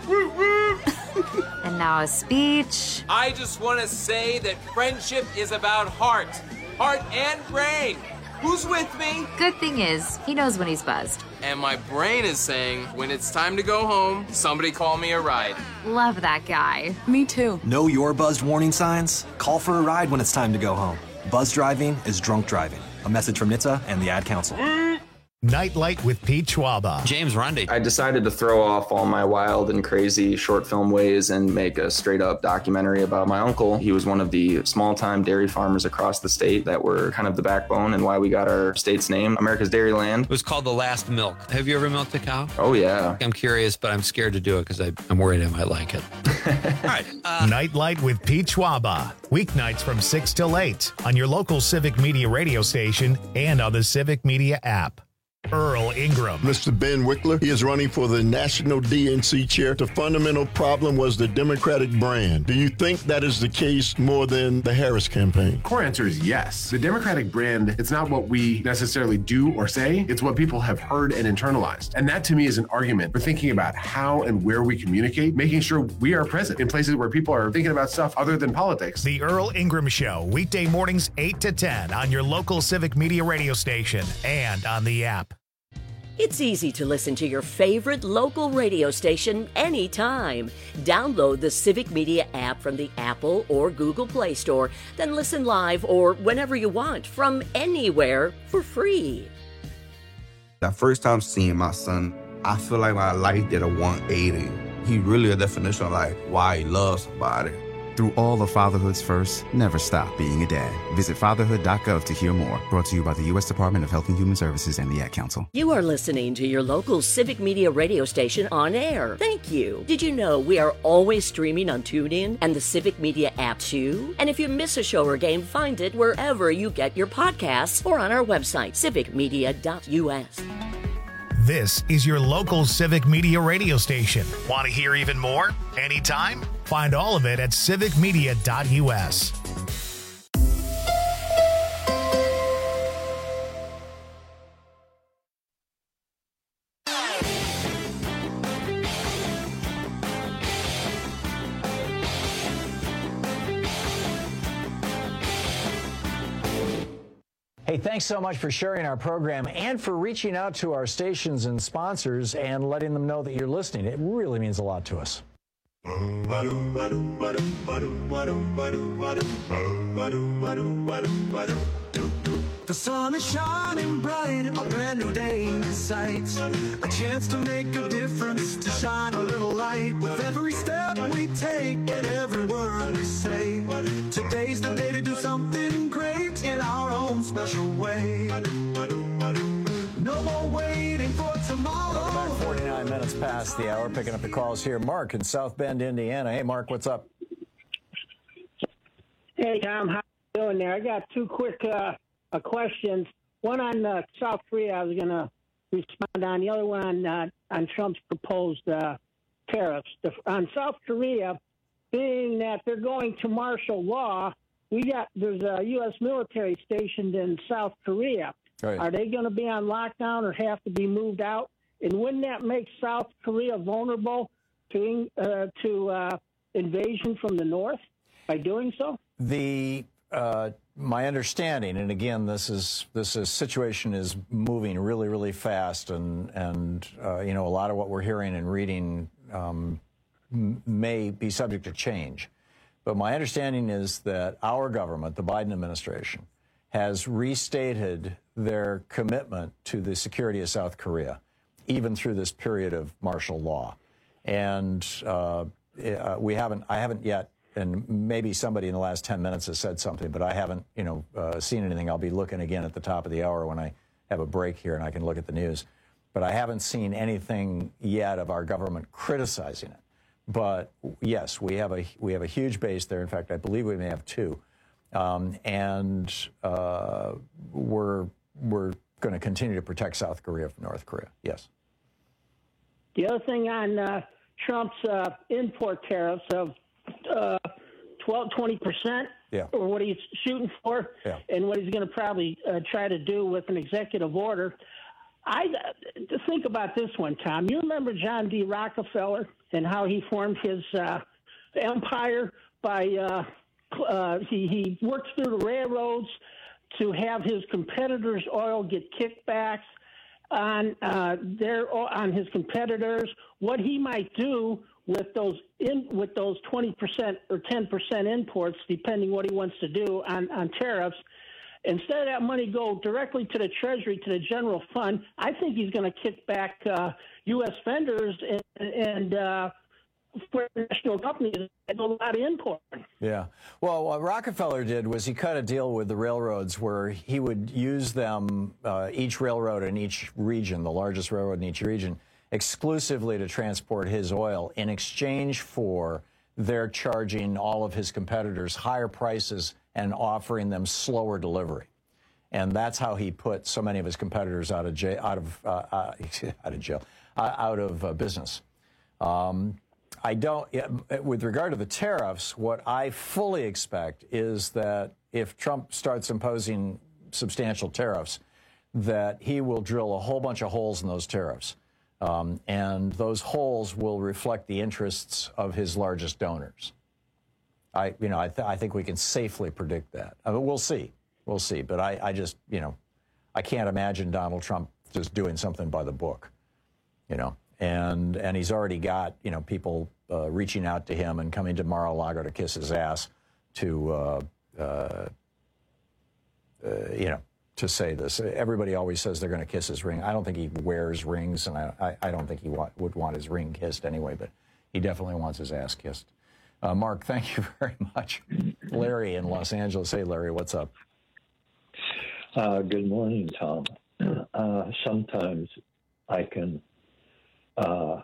And now a speech. I just want to say that friendship is about heart. Heart and brain. Who's with me? Good thing is, he knows when he's buzzed. And my brain is saying, when it's time to go home, somebody call me a ride. Love that guy. Me too. Know your buzzed warning signs? Call for a ride when it's time to go home. Buzz driving is drunk driving. A message from N H T S A and the Ad Council. Nightlight with Pete Schwaba. James Runde. I decided to throw off all my wild and crazy short film ways and make a straight up documentary about my uncle. He was one of the small time dairy farmers across the state that were kind of the backbone and why we got our state's name, America's Dairyland. It was called The Last Milk. Have you ever milked a cow? Oh, yeah. I'm curious, but I'm scared to do it because I'm worried I might like it. All right. Uh, Nightlight with Pete Schwaba. Weeknights from six till eight on your local Civic Media radio station and on the Civic Media app. Earl Ingram. Mister Ben Wickler, he is running for the national D N C chair. The fundamental problem was the Democratic brand. Do you think that is the case more than the Harris campaign? Core answer is yes. The Democratic brand, it's not what we necessarily do or say, it's what people have heard and internalized. And that to me is an argument for thinking about how and where we communicate, making sure we are present in places where people are thinking about stuff other than politics. The Earl Ingram Show, weekday mornings eight to ten on your local Civic Media radio station and on the app. It's easy to listen to your favorite local radio station anytime. Download the Civic Media app from the Apple or Google Play Store, then listen live or whenever you want from anywhere for free. That first time seeing my son, I feel like my life did a one eighty. He really a definition of like why he loves somebody. Through all of fatherhood's first, never stop being a dad. Visit fatherhood dot gov to hear more. Brought to you by the U S Department of Health and Human Services and the Ad Council. You are listening to your local Civic Media radio station on air. Thank you. Did you know we are always streaming on TuneIn and the Civic Media app too? And if you miss a show or game, find it wherever you get your podcasts or on our website, civic media dot u s. This is your local Civic Media radio station. Want to hear even more? Anytime? Find all of it at civic media dot u s. Hey, thanks so much for sharing our program and for reaching out to our stations and sponsors and letting them know that you're listening. It really means a lot to us. The sun is shining bright, a brand new day in sight. A chance to make a difference, to shine a little light. With every step we take and every word we say, today's the day to do something great in our own special way. No more waiting for tomorrow. Welcome back, forty-nine minutes past the hour. Picking up the calls here. Mark in South Bend, Indiana. Hey, Mark, what's up? Hey, Tom, how you doing there? I got two quick uh, uh, questions. One on uh, South Korea I was going to respond on. The other one on, uh, on Trump's proposed uh, tariffs. The, on South Korea, being that they're going to martial law, we got there's a U S military stationed in South Korea. Right. Are they going to be on lockdown or have to be moved out? And wouldn't that make South Korea vulnerable to uh, to uh, invasion from the north by doing so? The uh, my understanding, and again, this is this is, situation is moving really, really fast, and and uh, you know, a lot of what we're hearing and reading um, m- may be subject to change. But my understanding is that our government, the Biden administration, has restated their commitment to the security of South Korea, even through this period of martial law. And uh, uh, we haven't, I haven't yet, and maybe somebody in the last ten minutes has said something, but I haven't, you know, uh, seen anything. I'll be looking again at the top of the hour when I have a break here and I can look at the news. But I haven't seen anything yet of our government criticizing it. But yes, we have a we have a huge base there. In fact, I believe we may have two. Um, and uh, we're we're going to continue to protect South Korea from North Korea. Yes. The other thing on uh, Trump's uh, import tariffs of uh, twelve, twenty percent, yeah. or what he's shooting for, yeah. and what he's going to probably uh, try to do with an executive order. I uh, think about this one, Tom. You remember John D. Rockefeller and how he formed his uh, empire by uh, uh, he, he worked through the railroads to have his competitors' oil get kickbacks on uh, their on his competitors. What he might do with those in with those twenty percent or ten percent imports, depending what he wants to do on, on tariffs. Instead of that money go directly to the Treasury, to the general fund, I think he's going to kick back uh, U S vendors and, and uh, national companies that do a lot of import. Yeah. Well, what Rockefeller did was he cut a deal with the railroads where he would use them, uh, each railroad in each region, the largest railroad in each region, exclusively to transport his oil in exchange for their charging all of his competitors higher prices and offering them slower delivery. And that's how he put so many of his competitors out of jail, out of uh, uh, out of jail, uh, out of uh, business. Um, I don't. With regard to the tariffs, what I fully expect is that if Trump starts imposing substantial tariffs, that he will drill a whole bunch of holes in those tariffs, um, and those holes will reflect the interests of his largest donors. I, you know, I, th- I think we can safely predict that. I mean, we'll see, we'll see. But I, I just, you know, I can't imagine Donald Trump just doing something by the book, you know. And and he's already got, you know, people uh, reaching out to him and coming to Mar-a-Lago to kiss his ass, to, uh, uh, uh, you know, to say this. Everybody always says they're going to kiss his ring. I don't think he wears rings, and I, I, I don't think he wa- would want his ring kissed anyway, but he definitely wants his ass kissed. Uh, Mark, thank you very much. Larry in Los Angeles. Hey, Larry, what's up? Uh, good morning, Tom. Uh, sometimes I can uh,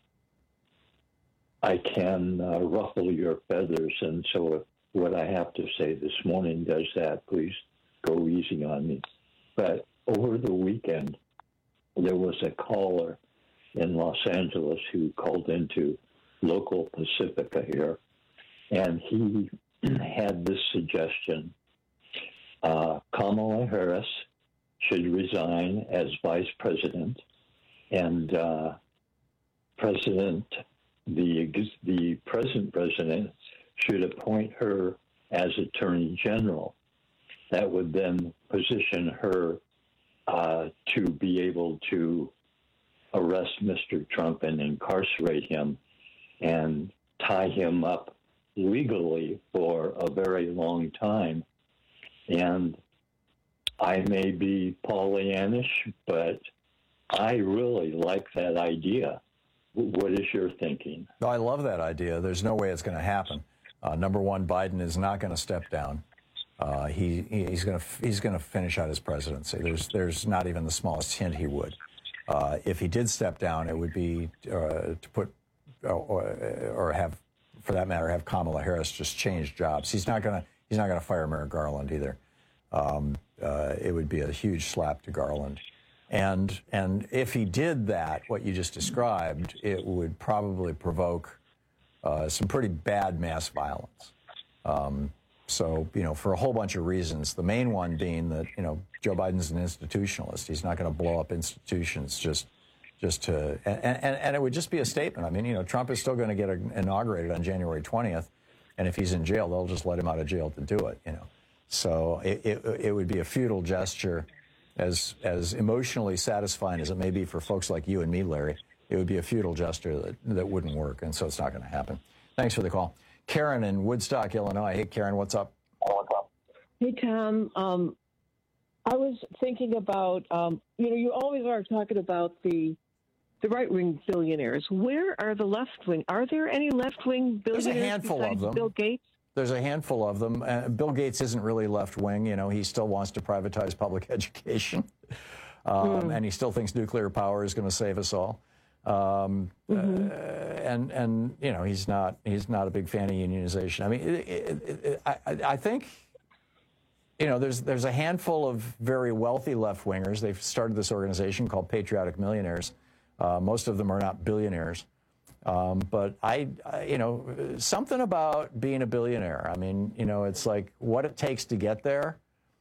I can uh, ruffle your feathers, and so if what I have to say this morning does that, please go easy on me. But over the weekend, there was a caller in Los Angeles who called into local Pacifica here, and he had this suggestion. Uh, Kamala Harris should resign as vice president, and uh, president, the the present president should appoint her as attorney general. That would then position her uh, to be able to arrest Mister Trump and incarcerate him and tie him up legally for a very long time. And I may be Pollyannish, but I really like that idea. What is your thinking? No, I love that idea. There's no way it's going to happen. Uh, number one, Biden is not going to step down. Uh, he he's going to he's going to finish out his presidency. There's there's not even the smallest hint he would. Uh, if he did step down, it would be uh, to put uh, or, or have, for that matter, have Kamala Harris just change jobs. He's not going to he's not going to fire Merrick Garland either. Um, uh, it would be a huge slap to Garland. And and if he did that, what you just described, it would probably provoke uh, some pretty bad mass violence. Um, so, you know, for a whole bunch of reasons, the main one being that, you know, Joe Biden's an institutionalist. He's not going to blow up institutions just just to, and, and, and it would just be a statement. I mean, you know, Trump is still going to get inaugurated on January twentieth, and if he's in jail, they'll just let him out of jail to do it, you know. So it, it, it would be a futile gesture. As as emotionally satisfying as it may be for folks like you and me, Larry, it would be a futile gesture that, that wouldn't work, and so it's not going to happen. Thanks for the call. Karen in Woodstock, Illinois. Hey, Karen, what's up? Hey, Tom. Um, I was thinking about, um, you know, you always are talking about the the right-wing billionaires. Where are the left-wing? Are there any left-wing billionaires? There's a handful of them. Bill Gates? There's a handful of them. Uh, Bill Gates isn't really left-wing. You know, he still wants to privatize public education, um, mm. and he still thinks nuclear power is going to save us all. Um, mm-hmm. uh, and and you know, he's not he's not a big fan of unionization. I mean, it, it, it, I, I think, you know, there's there's a handful of very wealthy left-wingers. They've started this organization called Patriotic Millionaires. Uh, most of them are not billionaires. Um, but I, I, you know, something about being a billionaire. I mean, you know, it's like what it takes to get there,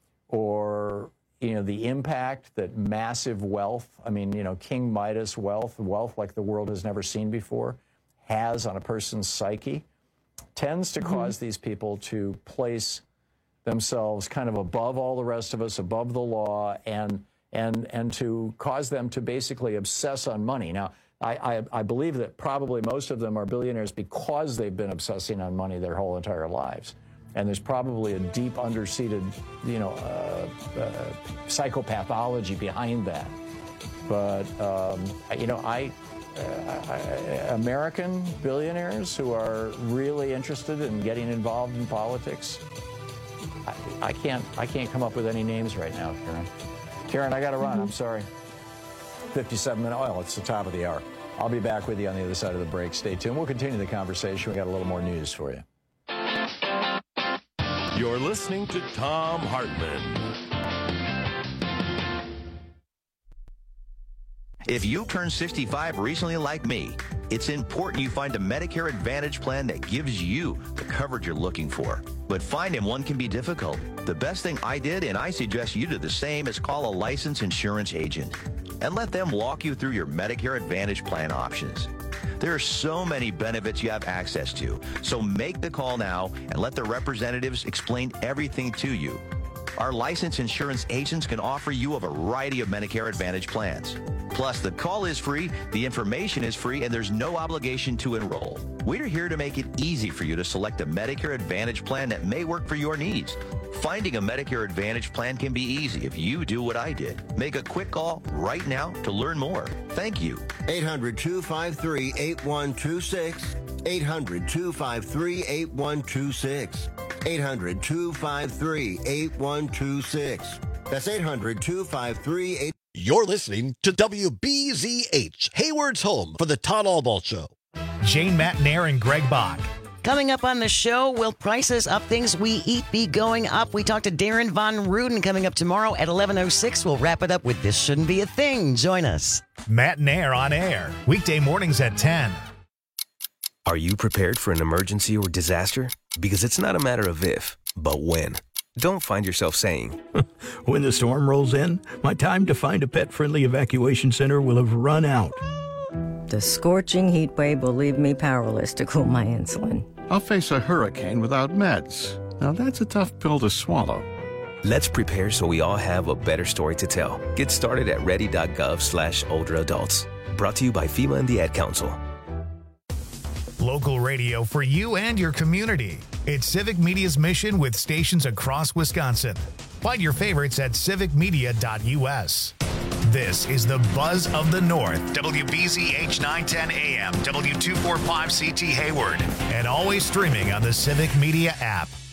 or, you know, the impact that massive wealth, I mean, you know, King Midas wealth, wealth like the world has never seen before, has on a person's psyche, tends to mm-hmm. cause these people to place themselves kind of above all the rest of us, above the law, and and and to cause them to basically obsess on money. Now, I, I, I believe that probably most of them are billionaires because they've been obsessing on money their whole entire lives. And there's probably a deep under-seated, you know, uh, uh, psychopathology behind that. But, um, you know, I, uh, I, American billionaires who are really interested in getting involved in politics, I, I can't I can't come up with any names right now, Karen. Karen, I got to run. Mm-hmm. I'm sorry. fifty-seven minute oil. It's the top of the hour. I'll be back with you on the other side of the break. Stay tuned. We'll continue the conversation. We got a little more news for you. You're listening to Thom Hartmann. If you turned sixty-five recently like me, it's important you find a Medicare Advantage plan that gives you the coverage you're looking for. But finding one can be difficult. The best thing I did, and I suggest you do the same, is call a licensed insurance agent and let them walk you through your Medicare Advantage plan options. There are so many benefits you have access to, so make the call now and let the representatives explain everything to you. Our licensed insurance agents can offer you a variety of Medicare Advantage plans. Plus, the call is free, the information is free, and there's no obligation to enroll. We're here to make it easy for you to select a Medicare Advantage plan that may work for your needs. Finding a Medicare Advantage plan can be easy if you do what I did. Make a quick call right now to learn more. Thank you. eight hundred, two five three, eight one two six. eight hundred, two five three, eight one two six. eight hundred, two five three, eight one two six. That's eight hundred, two five three, eight. You're listening to W B Z H, Hayward's home for the Todd Albaugh Show. Jane Matnair and Greg Bach. Coming up on the show, will prices of things we eat be going up? We talk to Darren Von Ruden coming up tomorrow at eleven oh six. We'll wrap it up with This Shouldn't Be a Thing. Join us. Matnair on air, weekday mornings at ten. Are you prepared for an emergency or disaster? Because it's not a matter of if, but when. Don't find yourself saying, when the storm rolls in, my time to find a pet-friendly evacuation center will have run out. The scorching heat wave will leave me powerless to cool my insulin. I'll face a hurricane without meds. Now that's a tough pill to swallow. Let's prepare so we all have a better story to tell. Get started at ready.gov slash older adults. Brought to you by FEMA and the Ad Council. Local radio for you and your community. It's Civic Media's mission with stations across Wisconsin. Find your favorites at civic media dot U S. This is the Buzz of the North, W B Z H nine ten A M, W two forty-five C T Hayward, and always streaming on the Civic Media app.